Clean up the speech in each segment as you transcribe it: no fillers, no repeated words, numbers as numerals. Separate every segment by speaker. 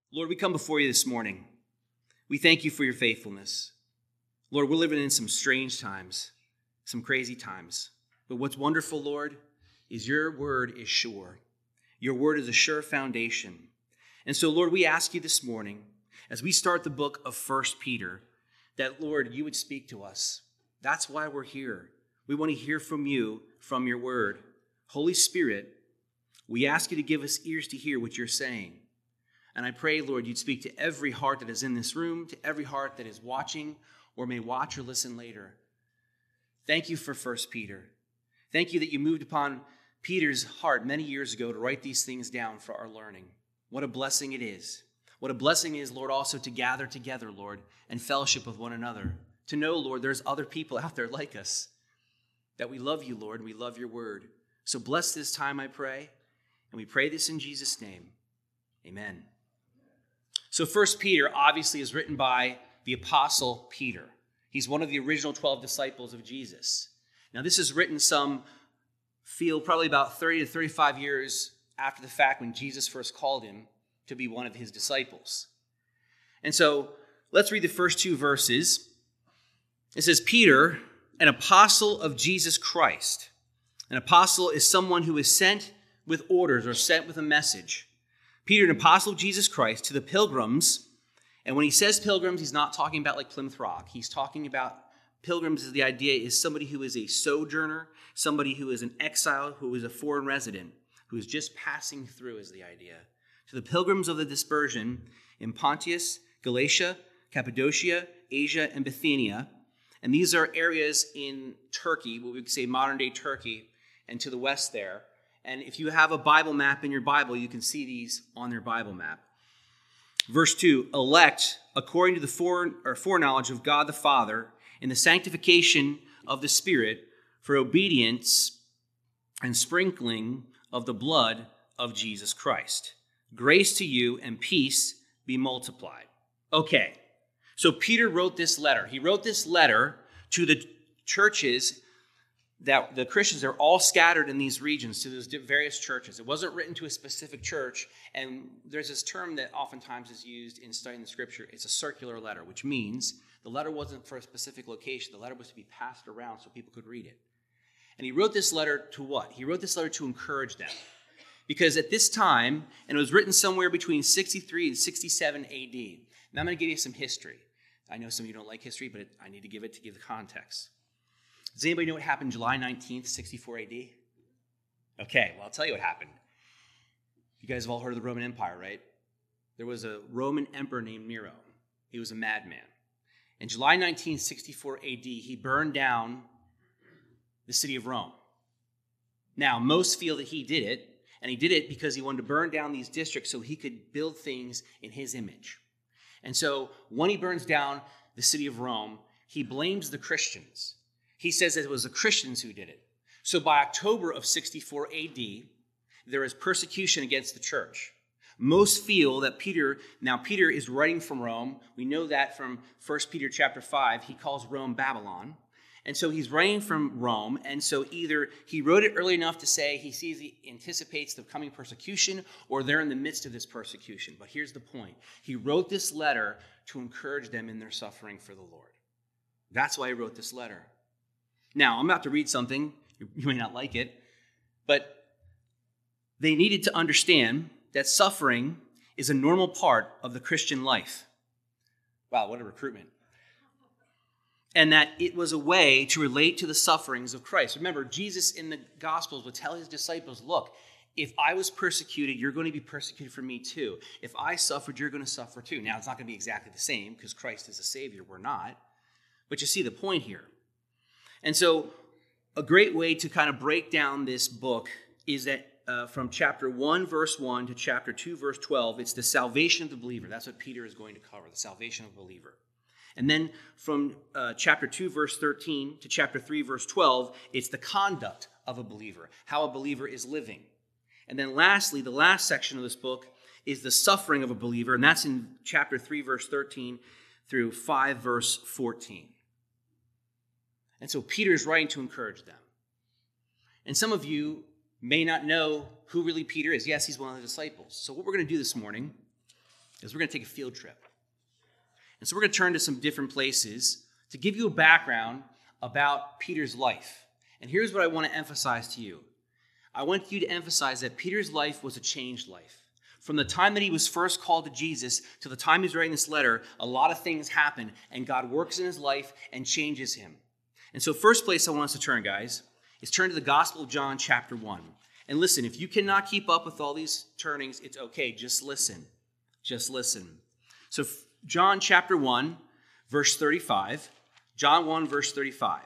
Speaker 1: Lord, we come before you this morning. We thank you for your faithfulness. Lord, we're living in some strange times, some crazy times. But what's wonderful, Lord, is your word is sure. Your word is a sure foundation. And so, Lord, we ask you this morning, as we start the book of 1 Peter, that, Lord, you would speak to us. That's why we're here. We want to hear from you, from your word. Holy Spirit, we ask you to give us ears to hear what you're saying. And I pray, Lord, you'd speak to every heart that is in this room, to every heart that is watching or may watch or listen later. Thank you for 1 Peter. Thank you that you moved upon Peter's heart many years ago to write these things down for our learning. What a blessing it is. What a blessing it is, Lord, also to gather together, Lord, and fellowship with one another. To know, Lord, there's other people out there like us, that we love you, Lord, and we love your word. So bless this time, I pray, and we pray this in Jesus' name. Amen. So 1 Peter obviously is written by the Apostle Peter. He's one of the original 12 disciples of Jesus. Now this is written probably about 30 to 35 years after the fact when Jesus first called him to be one of his disciples. And so let's read the first two verses. It says, Peter, an apostle of Jesus Christ. An apostle is someone who is sent with orders or sent with a message. Peter, an apostle of Jesus Christ, to the pilgrims. And when he says pilgrims, he's not talking about like Plymouth Rock. He's talking about pilgrims as the idea is somebody who is a sojourner, somebody who is an exile, who is a foreign resident, who is just passing through is the idea. To the pilgrims of the dispersion in Pontus, Galatia, Cappadocia, Asia, and Bithynia. And these are areas in Turkey, what we could say modern-day Turkey, and to the west there. And if you have a Bible map in your Bible, you can see these on their Bible map. Verse 2, elect according to the foreknowledge of God the Father in the sanctification of the Spirit for obedience and sprinkling of the blood of Jesus Christ. Grace to you and peace be multiplied. Okay, so Peter wrote this letter. He wrote this letter to the churches that the Christians are all scattered in these regions to those various churches. It wasn't written to a specific church, and there's this term that oftentimes is used in studying the scripture. It's a circular letter, which means the letter wasn't for a specific location. The letter was to be passed around so people could read it. And he wrote this letter to what? He wrote this letter to encourage them. Because at this time, and it was written somewhere between 63 and 67 AD. Now I'm going to give you some history. I know some of you don't like history, but I need to give the context. Does anybody know what happened July 19th, 64 AD? Okay, well, I'll tell you what happened. You guys have all heard of the Roman Empire, right? There was a Roman emperor named Nero. He was a madman. In July 1964 AD, he burned down the city of Rome. Now, most feel that he did it, and he did it because he wanted to burn down these districts so he could build things in his image. And so when he burns down the city of Rome, he blames the Christians. He says that it was the Christians who did it. So by October of 64 AD, there is persecution against the church. Most feel that Peter is writing from Rome. We know that from 1 Peter chapter 5, he calls Rome Babylon. And so he's writing from Rome, and so either he wrote it early enough to say he anticipates the coming persecution, or they're in the midst of this persecution. But here's the point. He wrote this letter to encourage them in their suffering for the Lord. That's why he wrote this letter. Now, I'm about to read something. You may not like it, but they needed to understand that suffering is a normal part of the Christian life. Wow, what a recruitment. And that it was a way to relate to the sufferings of Christ. Remember, Jesus in the Gospels would tell his disciples, look, if I was persecuted, you're going to be persecuted for me too. If I suffered, you're going to suffer too. Now, it's not going to be exactly the same because Christ is a Savior. We're not. But you see the point here. And so a great way to kind of break down this book is that from chapter 1, verse 1 to chapter 2, verse 12, it's the salvation of the believer. That's what Peter is going to cover, the salvation of the believer. And then from chapter 2, verse 13 to chapter 3, verse 12, it's the conduct of a believer, how a believer is living. And then lastly, the last section of this book is the suffering of a believer, and that's in chapter 3, verse 13 through 5, verse 14. And so Peter is writing to encourage them. And some of you may not know who really Peter is. Yes, he's one of the disciples. So what we're going to do this morning is we're going to take a field trip. And so we're going to turn to some different places to give you a background about Peter's life. And here's what I want to emphasize to you. I want you to emphasize that Peter's life was a changed life. From the time that he was first called to Jesus to the time he's writing this letter, a lot of things happen, and God works in his life and changes him. And so first place I want us to turn, guys, is turn to the Gospel of John chapter 1. And listen, if you cannot keep up with all these turnings, it's okay. Just listen. Just listen. So John chapter 1, verse 35. John 1, verse 35.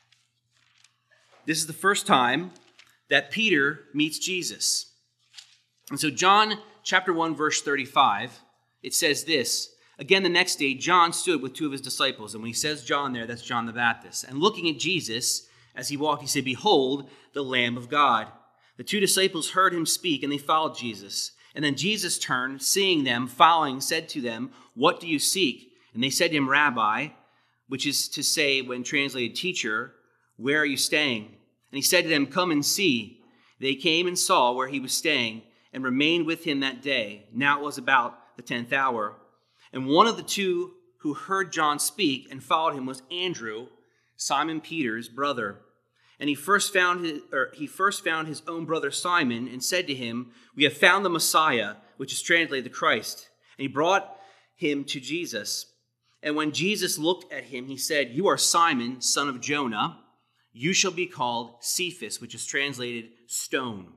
Speaker 1: This is the first time that Peter meets Jesus. And so John chapter 1, verse 35, it says this. Again, the next day, John stood with two of his disciples. And when he says John there, that's John the Baptist. And looking at Jesus as he walked, he said, "Behold, the Lamb of God." The two disciples heard him speak, and they followed Jesus. And then Jesus turned, seeing them following, said to them, "What do you seek?" And they said to him, "Rabbi," which is to say, when translated, "Teacher, where are you staying?" And he said to them, "Come and see." They came and saw where he was staying, and remained with him that day. Now it was about the 10th hour. And one of the two who heard John speak and followed him was Andrew, Simon Peter's brother. And he first found his own brother Simon and said to him, "We have found the Messiah," which is translated the Christ. And he brought him to Jesus. And when Jesus looked at him, he said, "You are Simon, son of Jonah. You shall be called Cephas," which is translated stone.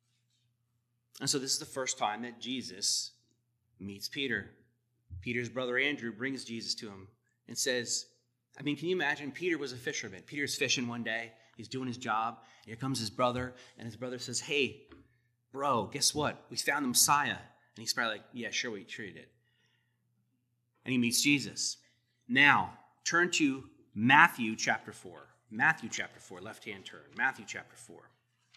Speaker 1: And so this is the first time that Jesus meets Peter. Peter's brother Andrew brings Jesus to him and says, can you imagine? Peter was a fisherman. Peter's fishing one day. He's doing his job. Here comes his brother, and his brother says, "Hey, bro, guess what? We found the Messiah." And he's probably like, "Yeah, sure you did." And he meets Jesus. Now, turn to Matthew chapter 4. Matthew chapter 4, left-hand turn. Matthew chapter 4.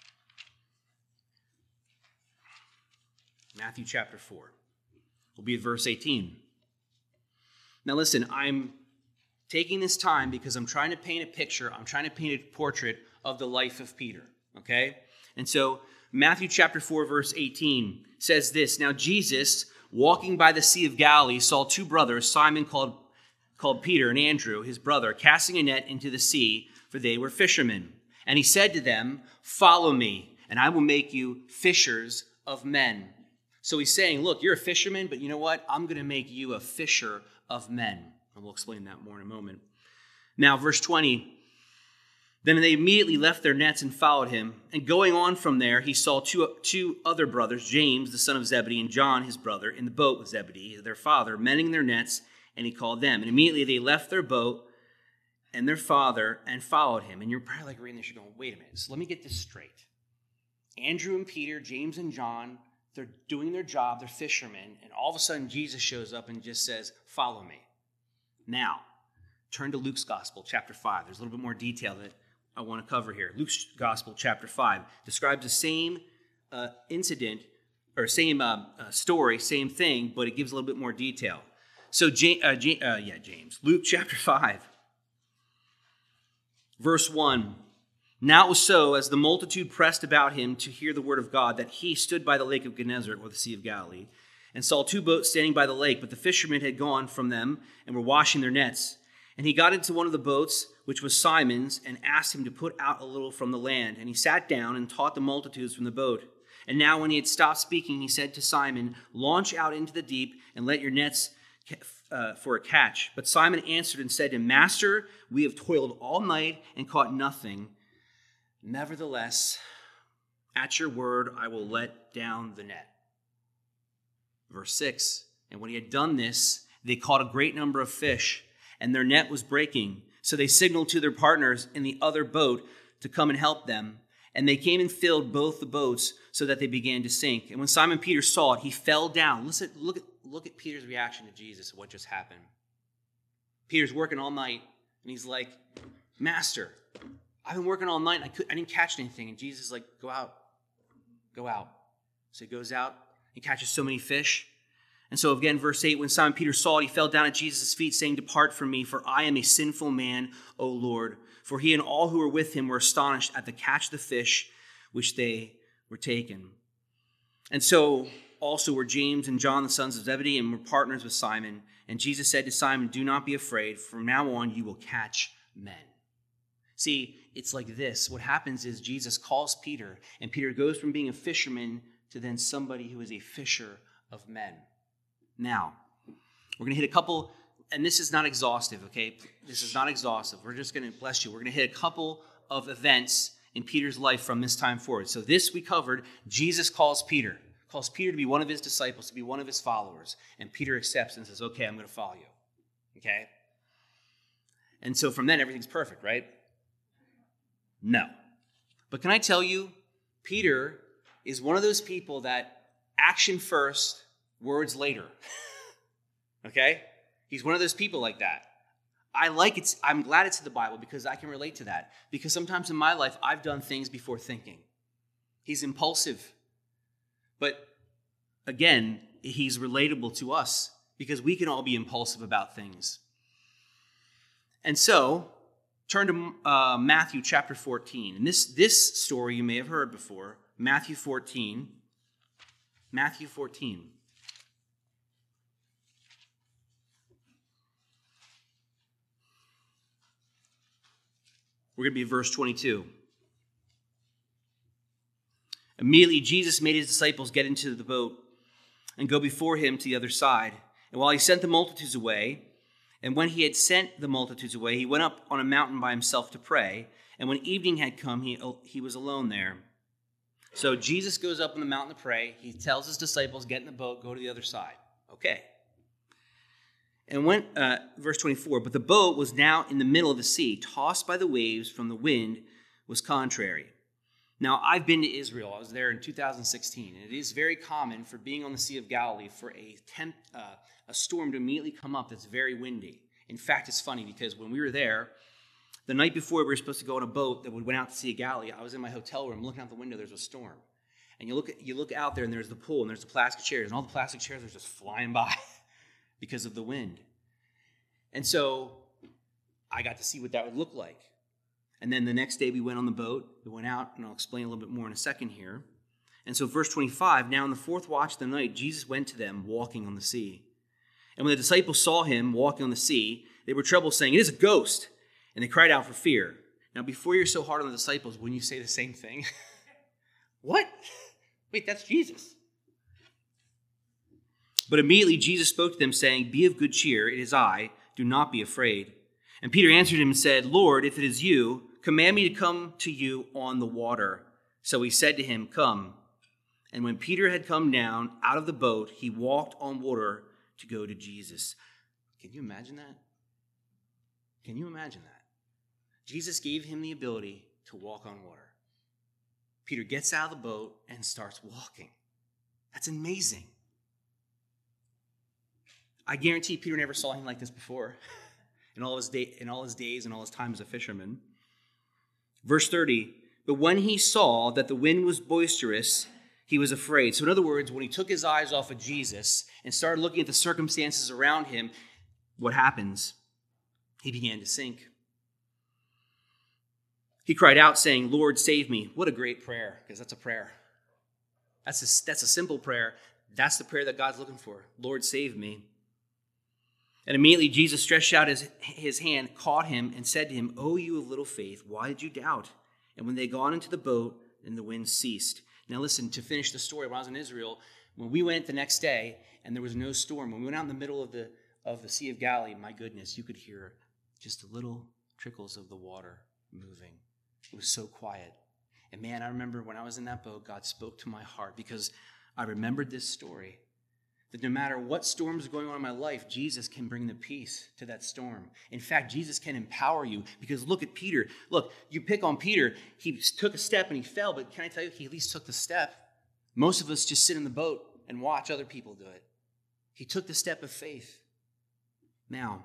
Speaker 1: Matthew chapter 4. We'll be at verse 18. Now listen, I'm taking this time because I'm trying to paint a picture. I'm trying to paint a portrait of the life of Peter, okay? And so Matthew chapter 4, verse 18 says this, "Now Jesus, walking by the Sea of Galilee, saw two brothers, Simon called Peter and Andrew, his brother, casting a net into the sea, for they were fishermen. And he said to them, 'Follow me, and I will make you fishers of men.'" So he's saying, look, you're a fisherman, but you know what? I'm going to make you a fisher of men. And we'll explain that more in a moment. Now, verse 20. "Then they immediately left their nets and followed him. And going on from there, he saw two other brothers, James, the son of Zebedee, and John, his brother, in the boat with Zebedee, their father, mending their nets, and he called them. And immediately they left their boat and their father and followed him." And you're probably like reading this, you're going, wait a minute, so let me get this straight. Andrew and Peter, James and John, they're doing their job, they're fishermen, and all of a sudden Jesus shows up and just says, "Follow me." Now, turn to Luke's Gospel, chapter 5. There's a little bit more detail that I want to cover here. Luke's Gospel, chapter 5, describes the same incident, or same story, same thing, but it gives a little bit more detail. So, James. Luke chapter 5, verse 1. "Now it was so, as the multitude pressed about him to hear the word of God, that he stood by the lake of Gennesaret, or the Sea of Galilee, and saw two boats standing by the lake, but the fishermen had gone from them and were washing their nets. And he got into one of the boats, which was Simon's, and asked him to put out a little from the land. And he sat down and taught the multitudes from the boat. And now when he had stopped speaking, he said to Simon, 'Launch out into the deep and let your nets for a catch.' But Simon answered and said to him, 'Master, we have toiled all night and caught nothing. Nevertheless, at your word, I will let down the net.'" Verse 6, "And when he had done this, they caught a great number of fish, and their net was breaking. So they signaled to their partners in the other boat to come and help them. And they came and filled both the boats so that they began to sink. And when Simon Peter saw it, he fell down." Listen, look at Peter's reaction to Jesus and what just happened. Peter's working all night, and he's like, "Master, I've been working all night, and I didn't catch anything." And Jesus is like, Go out. So he goes out. He catches so many fish. And so again, verse 8, "When Simon Peter saw it, he fell down at Jesus' feet, saying, 'Depart from me, for I am a sinful man, O Lord.' For he and all who were with him were astonished at the catch of the fish which they were taken." And so also were James and John, the sons of Zebedee, and were partners with Simon. And Jesus said to Simon, do not be afraid. From now on, you will catch men. See, it's like this. What happens is Jesus calls Peter, and Peter goes from being a fisherman to then somebody who is a fisher of men. Now, we're going to hit a couple, and this is not exhaustive, okay? This is not exhaustive. We're just going to, bless you, we're going to hit a couple of events in Peter's life from this time forward. So this we covered. Jesus calls Peter to be one of his disciples, to be one of his followers. And Peter accepts and says, okay, I'm going to follow you. Okay? And so from then, everything's perfect, right? No. But can I tell you, Peter is one of those people that action first, words later. Okay? He's one of those people like that. I'm glad it's in the Bible because I can relate to that. Because sometimes in my life, I've done things before thinking. He's impulsive. But again, he's relatable to us because we can all be impulsive about things. And so, turn to Matthew chapter 14. And this story you may have heard before. Matthew 14. Matthew 14. We're going to be verse 22. Immediately, Jesus made his disciples get into the boat and go before him to the other side. And while he sent the multitudes away, and when he had sent the multitudes away, he went up on a mountain by himself to pray. And when evening had come, he was alone there. So Jesus goes up on the mountain to pray. He tells his disciples, get in the boat, go to the other side. Okay. And when, verse 24, but the boat was now in the middle of the sea, tossed by the waves from the wind, was contrary. Now, I've been to Israel. I was there in 2016, and it is very common for being on the Sea of Galilee for a storm to immediately come up that's very windy. In fact, it's funny because when we were there, the night before we were supposed to go on a boat that went out to Sea of Galilee, I was in my hotel room looking out the window, there's a storm. And you look out there, and there's the pool, and there's the plastic chairs, and all the plastic chairs are just flying by because of the wind. And so I got to see what that would look like. And then the next day we went on the boat. We went out, and I'll explain a little bit more in a second here. And so verse 25, now in the fourth watch of the night, Jesus went to them walking on the sea. And when the disciples saw him walking on the sea, they were troubled, saying, it is a ghost. And they cried out for fear. Now, before you're so hard on the disciples, wouldn't you say the same thing? What? Wait, that's Jesus. But immediately Jesus spoke to them, saying, be of good cheer, it is I, do not be afraid. And Peter answered him and said, Lord, if it is you, command me to come to you on the water. So he said to him, come. And when Peter had come down out of the boat, he walked on water to go to Jesus. Can you imagine that? Can you imagine that? Jesus gave him the ability to walk on water. Peter gets out of the boat and starts walking. That's amazing. I guarantee Peter never saw anything like this before in all his days and all his time as a fisherman. Verse 30, but when he saw that the wind was boisterous, he was afraid. So in other words, when he took his eyes off of Jesus and started looking at the circumstances around him, what happens? He began to sink. He cried out, saying, Lord, save me. What a great prayer, because that's a prayer. That's a simple prayer. That's the prayer that God's looking for. Lord, save me. And immediately Jesus stretched out his hand, caught him, and said to him, O you of little faith, why did you doubt? And when they got into the boat, then the wind ceased. Now listen, to finish the story, when I was in Israel, when we went the next day, and there was no storm, when we went out in the middle of the Sea of Galilee, my goodness, you could hear just the little trickles of the water moving. It was so quiet. And man, I remember when I was in that boat, God spoke to my heart because I remembered this story. That no matter what storms are going on in my life, Jesus can bring the peace to that storm. In fact, Jesus can empower you because look at Peter. Look, you pick on Peter. He took a step and he fell, but can I tell you, he at least took the step. Most of us just sit in the boat and watch other people do it. He took the step of faith. Now,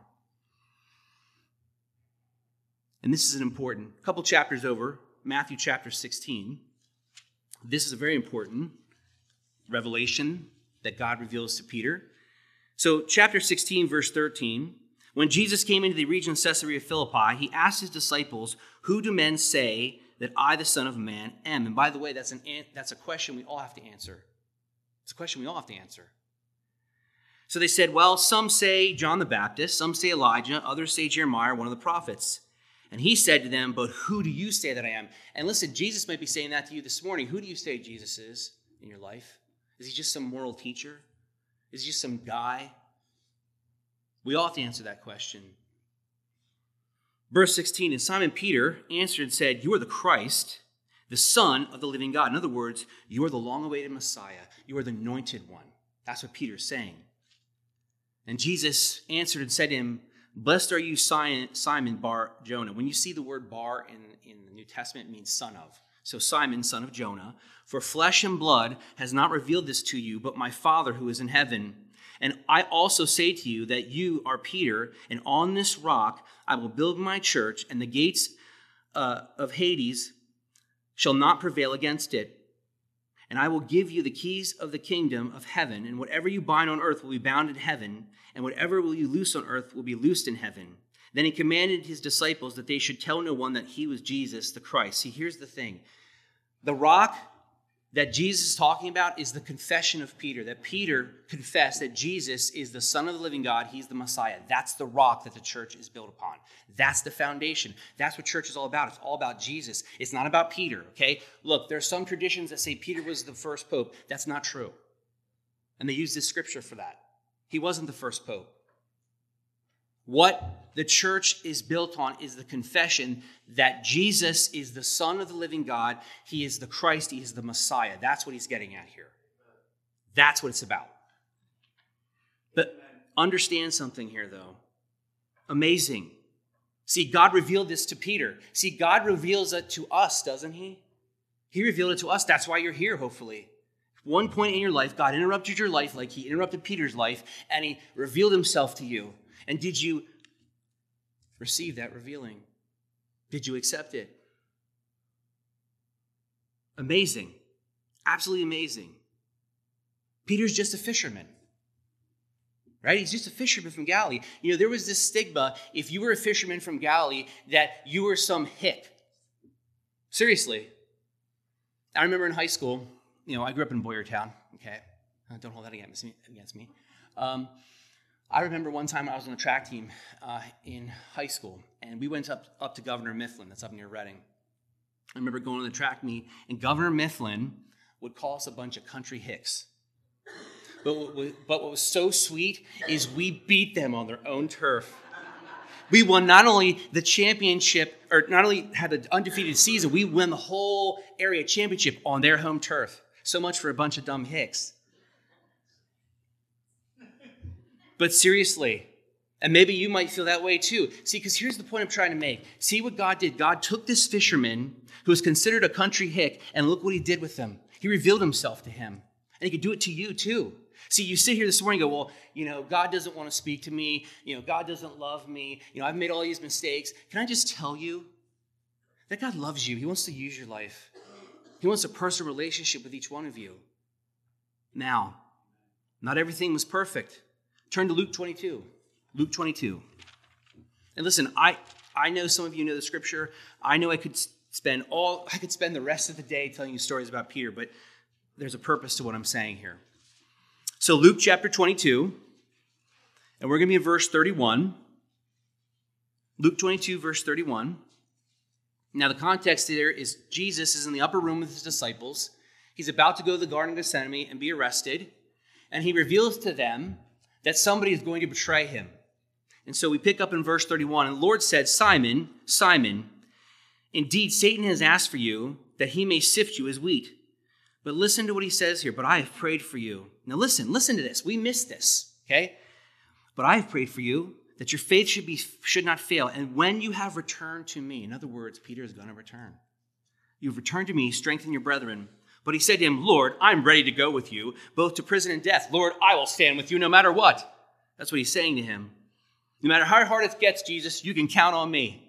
Speaker 1: and this is an important, couple chapters over, Matthew chapter 16. This is a very important revelation that God reveals to Peter. So chapter 16, verse 13, when Jesus came into the region of Caesarea Philippi, he asked his disciples, who do men say that I, the Son of Man, am? And by the way, that's a question we all have to answer. It's a question we all have to answer. So they said, well, some say John the Baptist, some say Elijah, others say Jeremiah, one of the prophets. And he said to them, but who do you say that I am? And listen, Jesus might be saying that to you this morning. Who do you say Jesus is in your life? Is he just some moral teacher? Is he just some guy? We all have to answer that question. Verse 16, and Simon Peter answered and said, you are the Christ, the Son of the living God. In other words, you are the long-awaited Messiah. You are the anointed one. That's what Peter's saying. And Jesus answered and said to him, blessed are you, Simon Bar-Jonah. When you see the word bar in the New Testament, it means son of. So Simon, son of Jonah, for flesh and blood has not revealed this to you, but my Father who is in heaven. And I also say to you that you are Peter, and on this rock I will build my church, and the gates of Hades shall not prevail against it. And I will give you the keys of the kingdom of heaven, and whatever you bind on earth will be bound in heaven, and whatever will you loose on earth will be loosed in heaven. Then he commanded his disciples that they should tell no one that he was Jesus the Christ. See, here's the thing. The rock that Jesus is talking about is the confession of Peter, that Peter confessed that Jesus is the Son of the living God. He's the Messiah. That's the rock that the church is built upon. That's the foundation. That's what church is all about. It's all about Jesus. It's not about Peter, okay? Look, there are some traditions that say Peter was the first pope. That's not true. And they use this scripture for that. He wasn't the first pope. What the church is built on is the confession that Jesus is the Son of the living God. He is the Christ. He is the Messiah. That's what he's getting at here. That's what it's about. But understand something here, though. Amazing. See, God revealed this to Peter. See, God reveals it to us, doesn't he? He revealed it to us. That's why you're here, hopefully. One point in your life, God interrupted your life like he interrupted Peter's life, and he revealed himself to you. And did you receive that revealing? Did you accept it? Amazing. Absolutely amazing. Peter's just a fisherman. Right? He's just a fisherman from Galilee. You know, there was this stigma, if you were a fisherman from Galilee, that you were some hick. Seriously. I remember in high school, I grew up in Boyertown. Okay? Don't hold that against me. I remember one time I was on the track team in high school, and we went up to Governor Mifflin. That's up near Reading. I remember going to the track meet, and Governor Mifflin would call us a bunch of country hicks. But what was so sweet is we beat them on their own turf. We won not only the championship, or not only had an undefeated season, we won the whole area championship on their home turf. So much for a bunch of dumb hicks. But seriously, and maybe you might feel that way too. See, because here's the point I'm trying to make. See what God did. God took this fisherman who was considered a country hick, and look what he did with him. He revealed himself to him. And he could do it to you too. See, you sit here this morning and go, well, God doesn't want to speak to me. God doesn't love me. I've made all these mistakes. Can I just tell you that God loves you? He wants to use your life. He wants a personal relationship with each one of you. Now, not everything was perfect. Turn to Luke 22. Luke 22. And listen, I know some of you know the scripture. I know I could spend the rest of the day telling you stories about Peter, but there's a purpose to what I'm saying here. So Luke chapter 22, and we're going to be in verse 31. Luke 22, verse 31. Now the context there is Jesus is in the upper room with his disciples. He's about to go to the Garden of Gethsemane and be arrested, and he reveals to them that somebody is going to betray him. And so we pick up in verse 31, and the Lord said, Simon, Simon, indeed Satan has asked for you that he may sift you as wheat. But listen to what he says here, but I have prayed for you. Now listen to this. We missed this, okay? But I have prayed for you that your faith should not fail. And when you have returned to me, in other words, Peter is going to return. You've returned to me, strengthen your brethren. But he said to him, Lord, I'm ready to go with you, both to prison and death. Lord, I will stand with you no matter what. That's what he's saying to him. No matter how hard it gets, Jesus, you can count on me.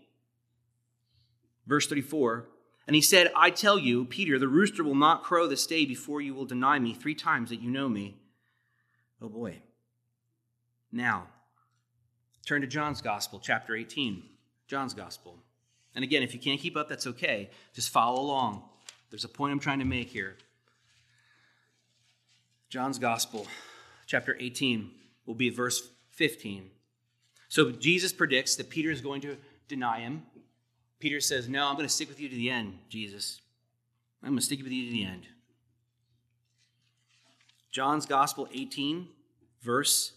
Speaker 1: Verse 34, and he said, I tell you, Peter, the rooster will not crow this day before you will deny me 3 times that you know me. Oh boy. Now, turn to John's Gospel, chapter 18. John's Gospel. And again, if you can't keep up, that's okay. Just follow along. There's a point I'm trying to make here. John's Gospel, chapter 18, will be verse 15. So Jesus predicts that Peter is going to deny him. Peter says, no, I'm going to stick with you to the end, Jesus. I'm going to stick with you to the end. John's Gospel 18, verse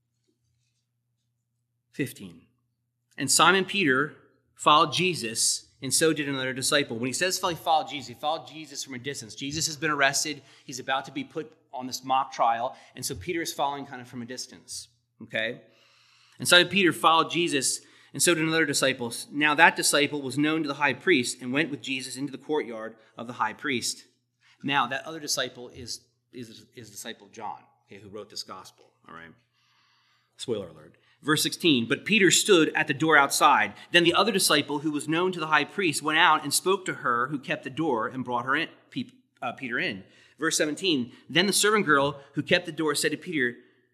Speaker 1: 15. And Simon Peter followed Jesus, and so did another disciple. When he says he followed Jesus from a distance. Jesus has been arrested. He's about to be put on this mock trial, and so Peter is following kind of from a distance. Okay? And Simon Peter followed Jesus, and so did another disciple. Now that disciple was known to the high priest and went with Jesus into the courtyard of the high priest. Now that other disciple is disciple John, okay, who wrote this gospel. All right? Spoiler alert. Verse 16, but Peter stood at the door outside. Then the other disciple who was known to the high priest went out and spoke to her who kept the door and brought her in, Peter in. Verse 17, then the servant girl who kept the door said to Peter,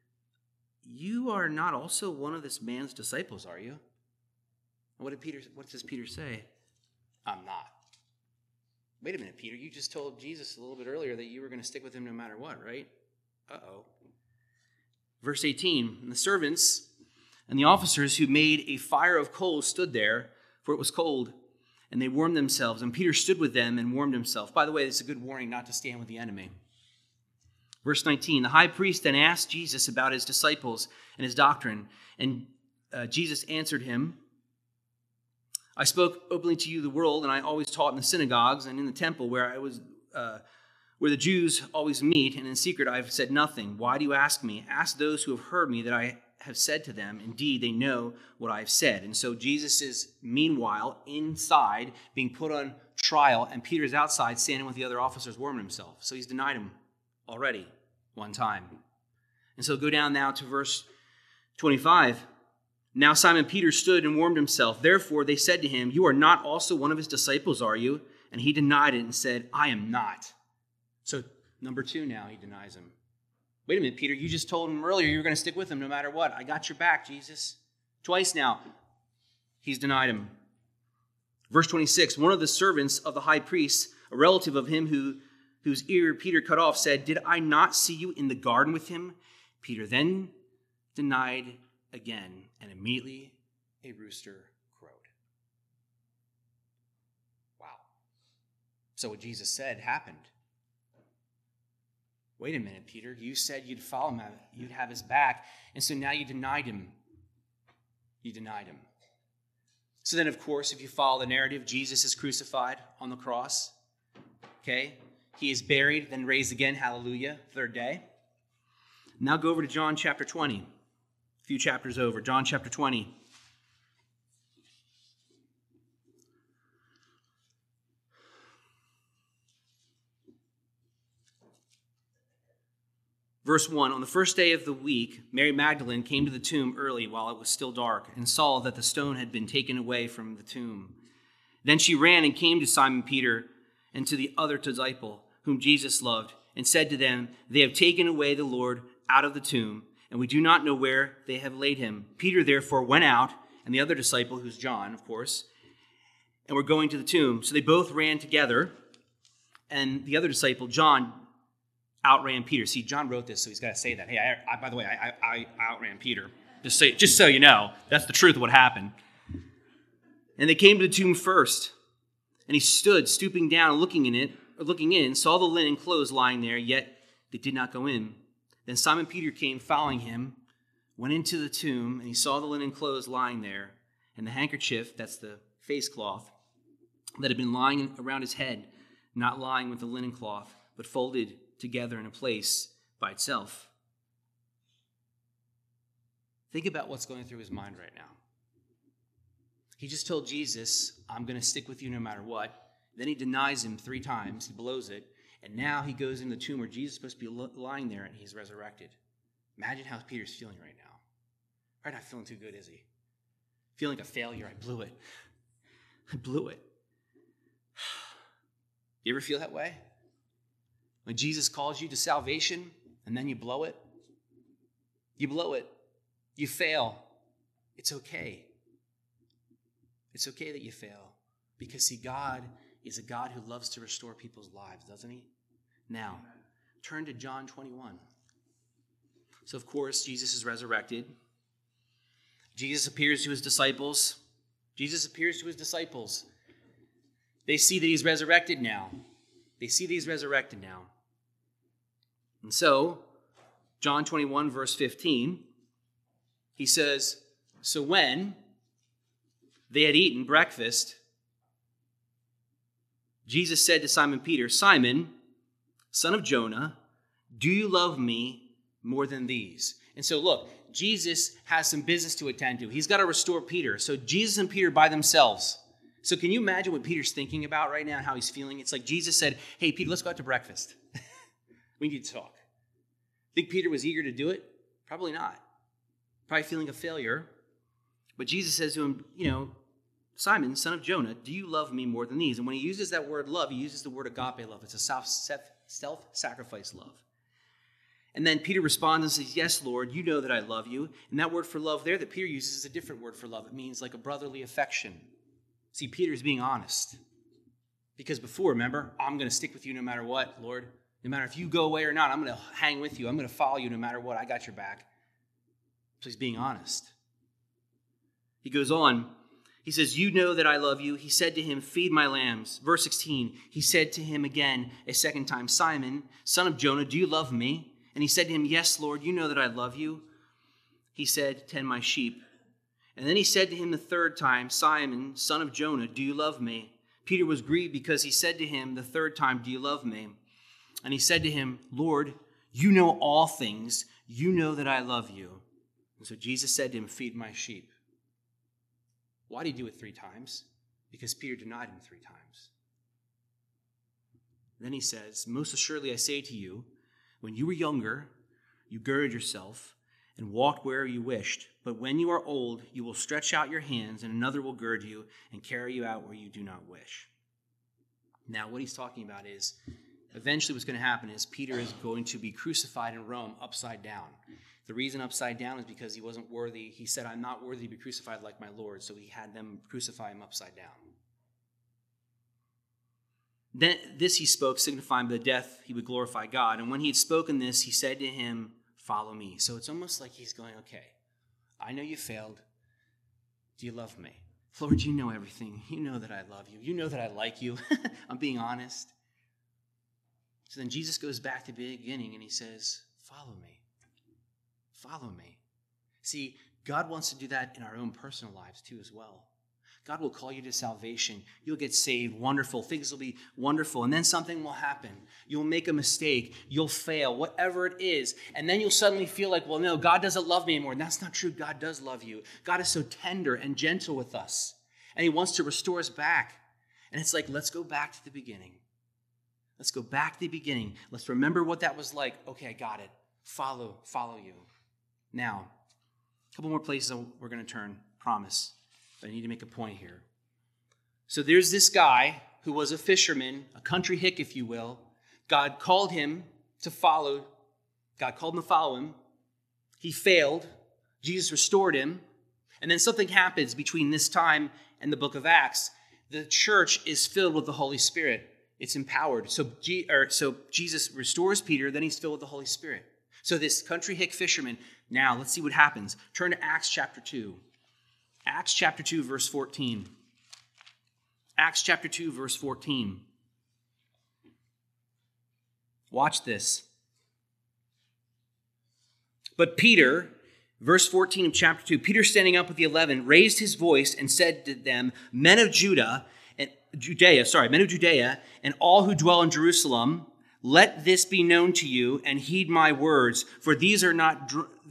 Speaker 1: you are not also one of this man's disciples, are you? What does Peter say? I'm not. Wait a minute, Peter, you just told Jesus a little bit earlier that you were going to stick with him no matter what, right? Uh-oh. Verse 18, and the servants and the officers who made a fire of coals stood there, for it was cold, and they warmed themselves. And Peter stood with them and warmed himself. By the way, it's a good warning not to stand with the enemy. Verse 19, the high priest then asked Jesus about his disciples and his doctrine. And Jesus answered him, I spoke openly to you the world, and I always taught in the synagogues and in the temple where the Jews always meet, and in secret I have said nothing. Why do you ask me? Ask those who have heard me that I have said to them. Indeed, they know what I have said. And so Jesus is, meanwhile, inside, being put on trial, and Peter's outside, standing with the other officers, warming himself. So he's denied him already one time. And so go down now to verse 25. Now Simon Peter stood and warmed himself. Therefore they said to him, you are not also one of his disciples, are you? And he denied it and said, I am not. So number 2 now, he denies him. Wait a minute, Peter, you just told him earlier you were going to stick with him no matter what. I got your back, Jesus. Twice now, he's denied him. Verse 26, one of the servants of the high priest, a relative of him whose ear Peter cut off, said, did I not see you in the garden with him? Peter then denied again, and immediately a rooster crowed. Wow. So what Jesus said happened. Wait a minute, Peter. You said you'd follow him, you'd have his back, and so now you denied him. You denied him. So then, of course, if you follow the narrative, Jesus is crucified on the cross. Okay? He is buried, then raised again. Hallelujah. 3rd day. Now go over to John chapter 20. A few chapters over. John chapter 20. Verse 1, on the first day of the week, Mary Magdalene came to the tomb early while it was still dark and saw that the stone had been taken away from the tomb. Then she ran and came to Simon Peter and to the other disciple whom Jesus loved and said to them, they have taken away the Lord out of the tomb, and we do not know where they have laid him. Peter therefore went out, and the other disciple, who's John, of course, and were going to the tomb. So they both ran together, and the other disciple, John, outran Peter. See, John wrote this, so he's got to say that. Hey, by the way, I outran Peter. Just so you know, that's the truth of what happened. And they came to the tomb first, and he stood, stooping down and looking in, saw the linen clothes lying there, yet they did not go in. Then Simon Peter came, following him, went into the tomb, and he saw the linen clothes lying there, and the handkerchief, that's the face cloth, that had been lying around his head, not lying with the linen cloth, but folded together in a place by itself. Think about what's going through his mind right now. He just told Jesus, I'm going to stick with you no matter what. Then he denies him 3 times. He blows it. And now he goes in the tomb where Jesus is supposed to be lying there, and he's resurrected. Imagine how Peter's feeling right now. Probably not feeling too good, is he? Feeling like a failure. I blew it. I blew it. You ever feel that way? When Jesus calls you to salvation and then you blow it? You blow it. You fail. It's okay. It's okay that you fail. Because see, God is a God who loves to restore people's lives, doesn't he? Now, turn to John 21. So, of course, Jesus is resurrected. Jesus appears to his disciples. They see that he's resurrected now. And so, John 21, verse 15, he says, so when they had eaten breakfast, Jesus said to Simon Peter, Simon, son of Jonah, do you love me more than these? And so look, Jesus has some business to attend to. He's got to restore Peter. So Jesus and Peter by themselves. So can you imagine what Peter's thinking about right now and how he's feeling? It's like Jesus said, hey, Peter, let's go out to breakfast. We need to talk. Think Peter was eager to do it? Probably not. Probably feeling a failure. But Jesus says to him, Simon, son of Jonah, do you love me more than these? And when he uses that word love, he uses the word agape love. It's a self-sacrifice love. And then Peter responds and says, yes, Lord, you know that I love you. And that word for love there that Peter uses is a different word for love. It means like a brotherly affection. See, Peter's being honest. Because before, remember, I'm going to stick with you no matter what, Lord. No matter if you go away or not, I'm going to hang with you. I'm going to follow you no matter what. I got your back. So he's being honest. He goes on. He says, you know that I love you. He said to him, feed my lambs. Verse 16, he said to him again a second time, Simon, son of Jonah, do you love me? And he said to him, yes, Lord, you know that I love you. He said, tend my sheep. And then he said to him the third time, Simon, son of Jonah, do you love me? Peter was grieved because he said to him the third time, do you love me? And he said to him, Lord, you know all things. You know that I love you. And so Jesus said to him, feed my sheep. Why did he do it 3 times? Because Peter denied him 3 times. Then he says, most assuredly I say to you, when you were younger, you girded yourself and walked wherever you wished. But when you are old, you will stretch out your hands, and another will gird you and carry you out where you do not wish. Now, what he's talking about is, eventually what's going to happen is Peter is going to be crucified in Rome upside down. The reason upside down is because he wasn't worthy. He said, I'm not worthy to be crucified like my Lord. So he had them crucify him upside down. Then this he spoke, signifying by the death he would glorify God. And when he had spoken this, he said to him, follow me. So it's almost like he's going, okay, I know you failed. Do you love me? Lord, you know everything. You know that I love you. You know that I like you. I'm being honest. So then Jesus goes back to the beginning and he says, follow me. Follow me. See, God wants to do that in our own personal lives too as well. God will call you to salvation. You'll get saved. Wonderful. Things will be wonderful. And then something will happen. You'll make a mistake. You'll fail, whatever it is. And then you'll suddenly feel like, well, no, God doesn't love me anymore. And that's not true. God does love you. God is so tender and gentle with us. And he wants to restore us back. And it's like, let's go back to the beginning. Let's go back to the beginning. Let's remember what that was like. Okay, I got it. Follow you. Now, a couple more places we're going to turn. Promise. But I need to make a point here. So there's this guy who was a fisherman, a country hick, if you will. God called him to follow. God called him to follow him. He failed. Jesus restored him. And then something happens between this time and the book of Acts. The church is filled with the Holy Spirit. It's empowered. So Jesus restores Peter, then he's filled with the Holy Spirit. So this country hick fisherman, now let's see what happens. Turn to Acts chapter 2. Acts chapter 2, verse 14. Acts chapter 2, verse 14. Watch this. But Peter, verse 14 of chapter 2, Peter standing up with the 11, raised his voice and said to them, men of Judea, and all who dwell in Jerusalem, let this be known to you and heed my words, for these are not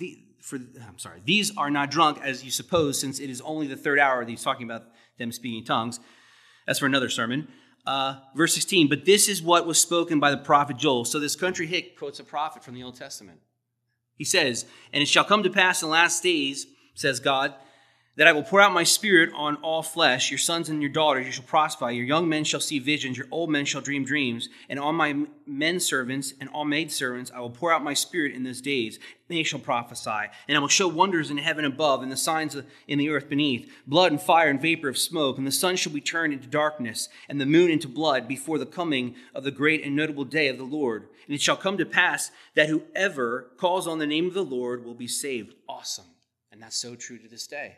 Speaker 1: drunk as you suppose, since it is only the 3rd hour that he's talking about them speaking in tongues. That's for another sermon. Verse 16, but this is what was spoken by the prophet Joel. So this country hick quotes a prophet from the Old Testament. He says, and it shall come to pass in the last days, says God, that I will pour out my spirit on all flesh. Your sons and your daughters you shall prophesy. Your young men shall see visions. Your old men shall dream dreams. And on my men servants and all maid servants I will pour out my spirit in those days. They shall prophesy. And I will show wonders in heaven above and the signs in the earth beneath, blood and fire and vapor of smoke. And the sun shall be turned into darkness and the moon into blood before the coming of the great and notable day of the Lord. And it shall come to pass that whoever calls on the name of the Lord will be saved. Awesome. And that's so true to this day.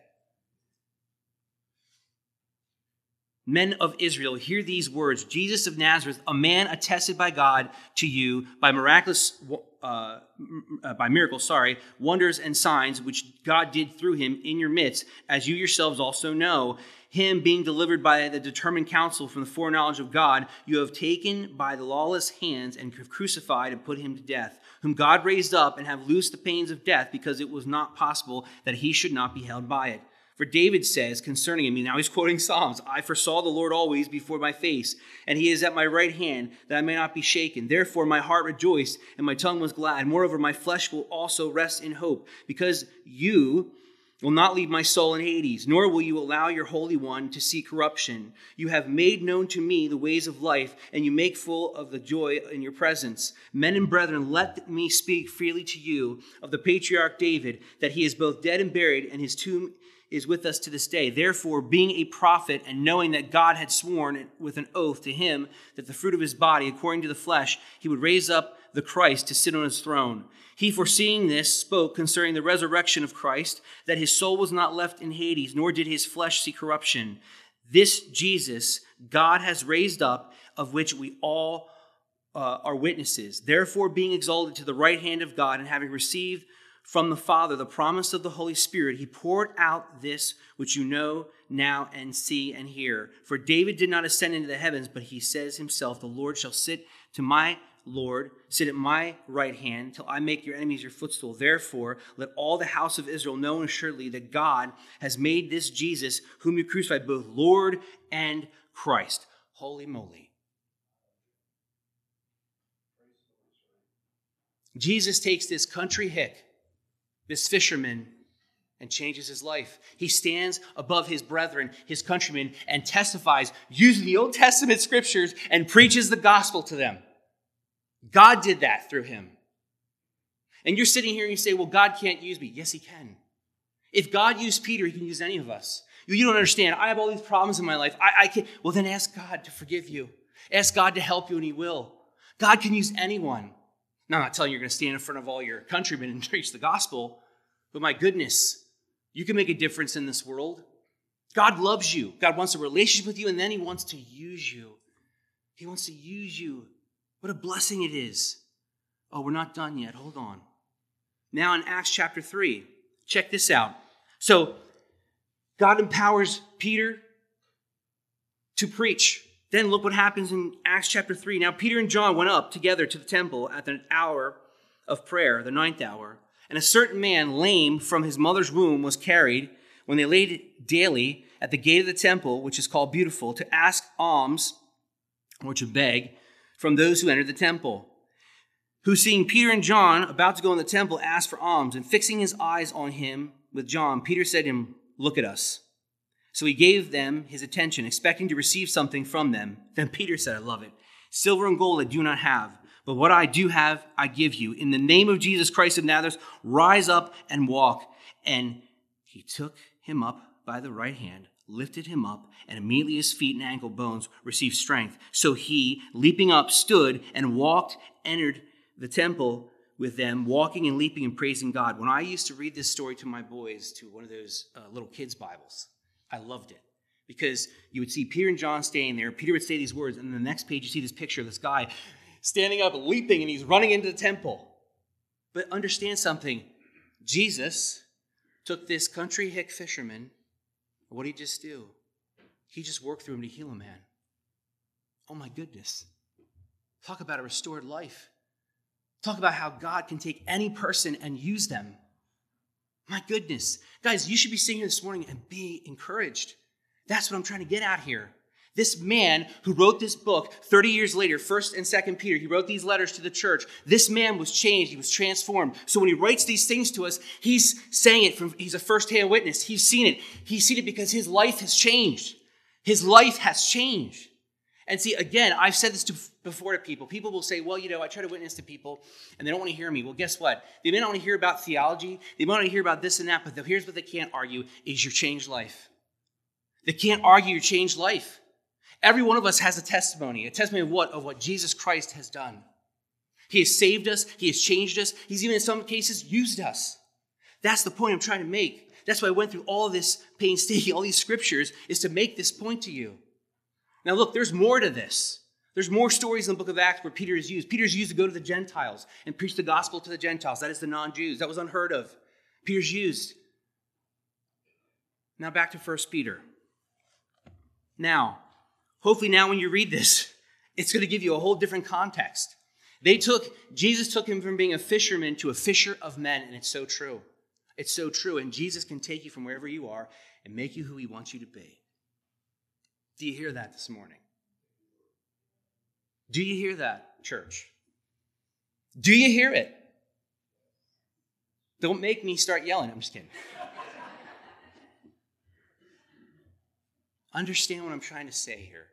Speaker 1: Men of Israel, hear these words. Jesus of Nazareth, a man attested by God to you by miracles, wonders and signs which God did through him in your midst, as you yourselves also know. Him being delivered by the determined counsel from the foreknowledge of God, you have taken by the lawless hands and have crucified and put him to death, whom God raised up and have loosed the pains of death, because it was not possible that he should not be held by it. For David says concerning him, now he's quoting Psalms, I foresaw the Lord always before my face, and he is at my right hand, that I may not be shaken. Therefore my heart rejoiced, and my tongue was glad. Moreover, my flesh will also rest in hope, because you will not leave my soul in Hades, nor will you allow your Holy One to see corruption. You have made known to me the ways of life, and you make full of the joy in your presence. Men and brethren, let me speak freely to you of the patriarch David, that he is both dead and buried, and his tomb is with us to this day. Therefore, being a prophet and knowing that God had sworn with an oath to him that the fruit of his body, according to the flesh, he would raise up the Christ to sit on his throne. He, foreseeing this, spoke concerning the resurrection of Christ, that his soul was not left in Hades, nor did his flesh see corruption. This Jesus God has raised up, of which we all are witnesses. Therefore, being exalted to the right hand of God, and having received from the Father the promise of the Holy Spirit, he poured out this which you know now and see and hear. For David did not ascend into the heavens, but he says himself, the Lord shall sit at my right hand, till I make your enemies your footstool. Therefore, let all the house of Israel know assuredly that God has made this Jesus, whom you crucified, both Lord and Christ. Holy moly. Jesus takes this country hick, this fisherman, and changes his life. He stands above his brethren, his countrymen, and testifies using the Old Testament scriptures and preaches the gospel to them. God did that through him. And you're sitting here and you say, well, God can't use me. Yes, he can. If God used Peter, he can use any of us. You don't understand. I have all these problems in my life. I can. Well, then ask God to forgive you. Ask God to help you, and he will. God can use anyone. Now, I'm not telling you you're going to stand in front of all your countrymen and preach the gospel, but my goodness, you can make a difference in this world. God loves you. God wants a relationship with you, and then he wants to use you. He wants to use you. What a blessing it is. Oh, we're not done yet. Hold on. Now in Acts chapter 3, check this out. So God empowers Peter to preach. Then look what happens in Acts chapter 3. Now Peter and John went up together to the temple at the hour of prayer, the 9th hour. And a certain man, lame from his mother's womb, was carried, when they laid daily at the gate of the temple, which is called Beautiful, to ask alms, or to beg, from those who entered the temple. Who, seeing Peter and John about to go in the temple, asked for alms. And fixing his eyes on him with John, Peter said to him, look at us. So he gave them his attention, expecting to receive something from them. Then Peter said, I love it. Silver and gold I do not have, but what I do have, I give you. In the name of Jesus Christ of Nazareth, rise up and walk. And he took him up by the right hand, lifted him up, and immediately his feet and ankle bones received strength. So he, leaping up, stood and walked, entered the temple with them, walking and leaping and praising God. When I used to read this story to my boys, to one of those little kids' Bibles, I loved it. Because you would see Peter and John staying there. Peter would say these words, and on the next page you see this picture of this guy standing up, leaping, and he's running into the temple. But understand something. Jesus took this country hick fisherman. What did he just do? He just worked through him to heal a man. Oh my goodness. Talk about a restored life. Talk about how God can take any person and use them. My goodness. Guys, you should be sitting here this morning and be encouraged. That's what I'm trying to get at here. This man who wrote this book 30 years later, 1st and 2nd Peter, he wrote these letters to the church. This man was changed. He was transformed. So when he writes these things to us, he's saying it he's a firsthand witness. He's seen it. He's seen it because his life has changed. His life has changed. And see, again, I've said this before to people. People will say, well, I try to witness to people and they don't want to hear me. Well, guess what? They may not want to hear about theology. They may not want to hear about this and that, but here's what they can't argue is your changed life. They can't argue your changed life. Every one of us has a testimony of what? Of what Jesus Christ has done. He has saved us. He has changed us. He's even in some cases used us. That's the point I'm trying to make. That's why I went through all this painstaking, all these scriptures, is to make this point to you. Now look, there's more to this. There's more stories in the book of Acts where Peter is used. Peter's used to go to the Gentiles and preach the gospel to the Gentiles. That is the non-Jews. That was unheard of. Peter's used. Now back to 1 Peter. Now, hopefully now when you read this, it's going to give you a whole different context. Jesus took him from being a fisherman to a fisher of men, and it's so true. It's so true, and Jesus can take you from wherever you are and make you who he wants you to be. Do you hear that this morning? Do you hear that, church? Do you hear it? Don't make me start yelling. I'm just kidding. Understand what I'm trying to say here.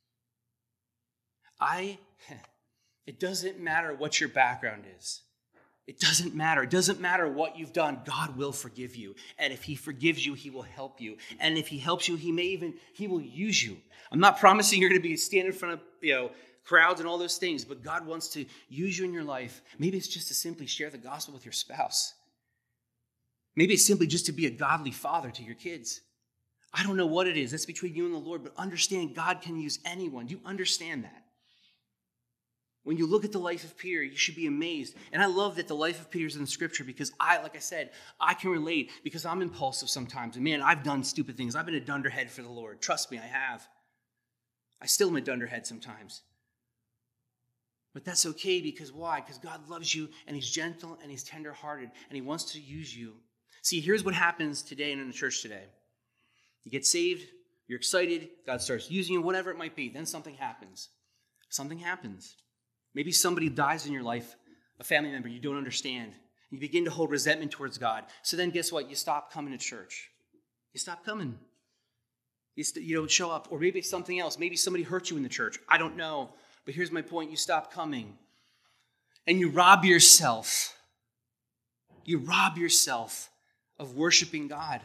Speaker 1: It doesn't matter what your background is. It doesn't matter. It doesn't matter what you've done. God will forgive you. And if he forgives you, he will help you. And if he helps you, he will use you. I'm not promising you're going to be standing in front of, crowds and all those things, but God wants to use you in your life. Maybe it's just to simply share the gospel with your spouse. Maybe it's simply just to be a godly father to your kids. I don't know what it is. That's between you and the Lord, but understand God can use anyone. Do you understand that? When you look at the life of Peter, you should be amazed. And I love that the life of Peter is in the scripture because like I said, I can relate because I'm impulsive sometimes. And man, I've done stupid things. I've been a dunderhead for the Lord. Trust me, I have. I still am a dunderhead sometimes. But that's okay because why? Because God loves you and he's gentle and he's tenderhearted and he wants to use you. See, here's what happens today and in the church today. You get saved, you're excited, God starts using you, whatever it might be. Then something happens. Something happens. Maybe somebody dies in your life, a family member you don't understand. You begin to hold resentment towards God. So then guess what? You stop coming to church. You stop coming. You don't show up. Or maybe it's something else. Maybe somebody hurt you in the church. I don't know. But here's my point. You stop coming. And you rob yourself. You rob yourself of worshiping God.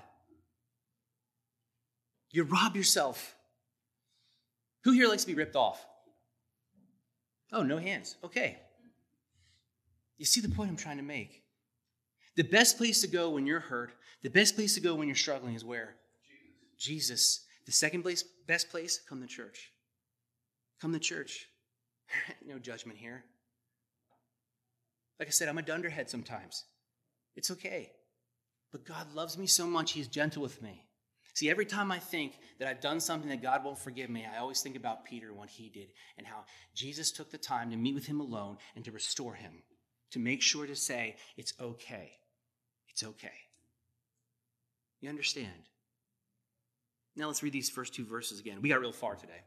Speaker 1: You rob yourself. Who here likes to be ripped off? Oh, no hands. Okay. You see the point I'm trying to make? The best place to go when you're hurt, the best place to go when you're struggling is where? Jesus. The second best place, come to church. Come to church. No judgment here. Like I said, I'm a dunderhead sometimes. It's okay. But God loves me so much, he's gentle with me. See, every time I think that I've done something that God won't forgive me, I always think about Peter and what he did and how Jesus took the time to meet with him alone and to restore him, to make sure to say, it's okay. It's okay. You understand? Now let's read these first two verses again. We got real far today.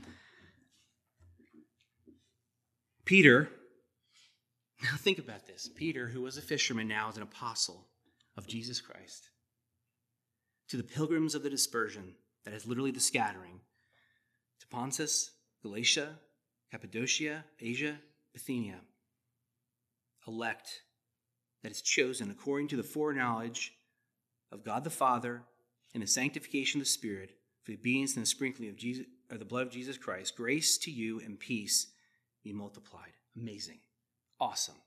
Speaker 1: Peter, now think about this. Peter, who was a fisherman, now is an apostle of Jesus Christ. To the pilgrims of the dispersion, that is literally the scattering, to Pontus, Galatia, Cappadocia, Asia, Bithynia, elect, that is chosen according to the foreknowledge of God the Father and the sanctification of the Spirit for the obedience and the sprinkling of Jesus, or the blood of Jesus Christ, grace to you and peace be multiplied. Amazing. Awesome.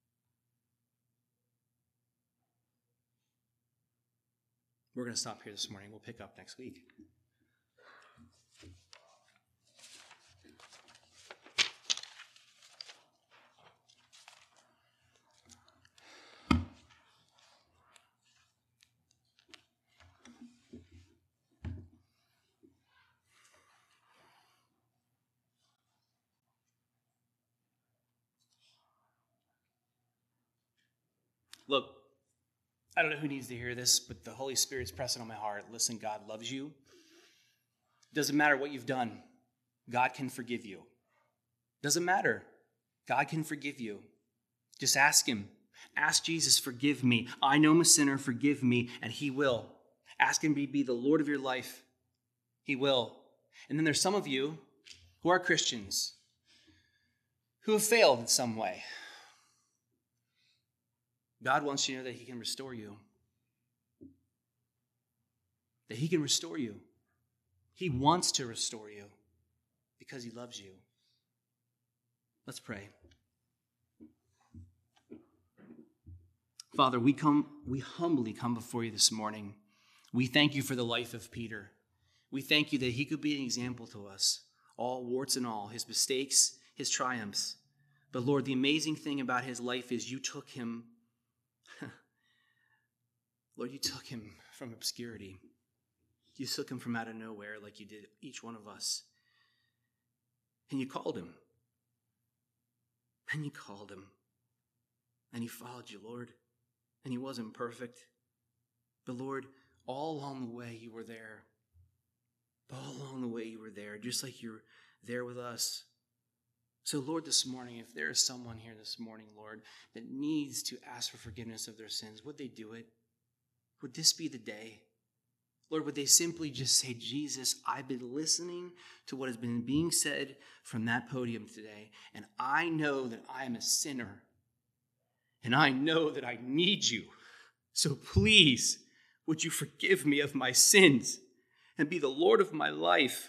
Speaker 1: We're going to stop here this morning. We'll pick up next week. Look, I don't know who needs to hear this, but the Holy Spirit's pressing on my heart. Listen, God loves you. It doesn't matter what you've done. God can forgive you. Doesn't matter. God can forgive you. Just ask him. Ask Jesus, forgive me. I know I'm a sinner, forgive me, and he will. Ask him to be the Lord of your life. He will. And then there's some of you who are Christians who have failed in some way. God wants you to know that he can restore you. That he can restore you. He wants to restore you because he loves you. Let's pray. Father, we humbly come before you this morning. We thank you for the life of Peter. We thank you that he could be an example to us, all warts and all, his mistakes, his triumphs. But Lord, the amazing thing about his life is you took him, Lord, you took him from obscurity. You took him from out of nowhere like you did each one of us. And you called him. And you called him. And he followed you, Lord. And he wasn't perfect. But Lord, all along the way you were there. All along the way you were there, just like you're there with us. So Lord, this morning, if there is someone here this morning, Lord, that needs to ask for forgiveness of their sins, would they do it? Would this be the day? Lord, would they simply just say, Jesus, I've been listening to what has been being said from that podium today, and I know that I am a sinner, and I know that I need you. So please, would you forgive me of my sins and be the Lord of my life?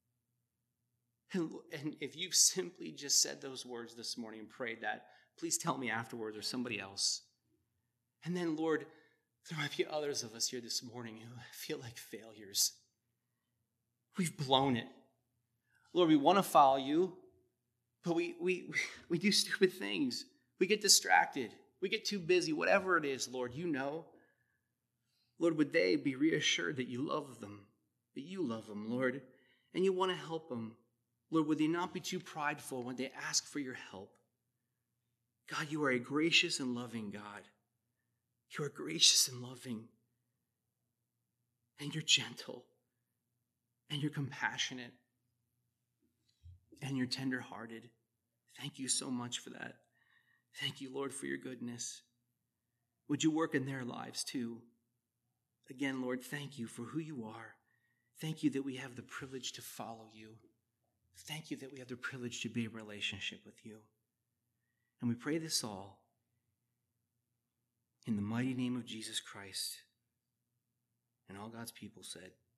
Speaker 1: And if you've simply just said those words this morning and prayed that, please tell me afterwards or somebody else. And then, Lord, there might be others of us here this morning who feel like failures. We've blown it. Lord, we want to follow you, but we do stupid things. We get distracted. We get too busy. Whatever it is, Lord, you know. Lord, would they be reassured that you love them, Lord, and you want to help them. Lord, would they not be too prideful when they ask for your help? God, you are a gracious and loving God. You are gracious and loving, and you're gentle, and you're compassionate, and you're tenderhearted. Thank you so much for that. Thank you, Lord, for your goodness. Would you work in their lives too? Again, Lord, thank you for who you are. Thank you that we have the privilege to follow you. Thank you that we have the privilege to be in relationship with you. And we pray this all in the mighty name of Jesus Christ. And all God's people said,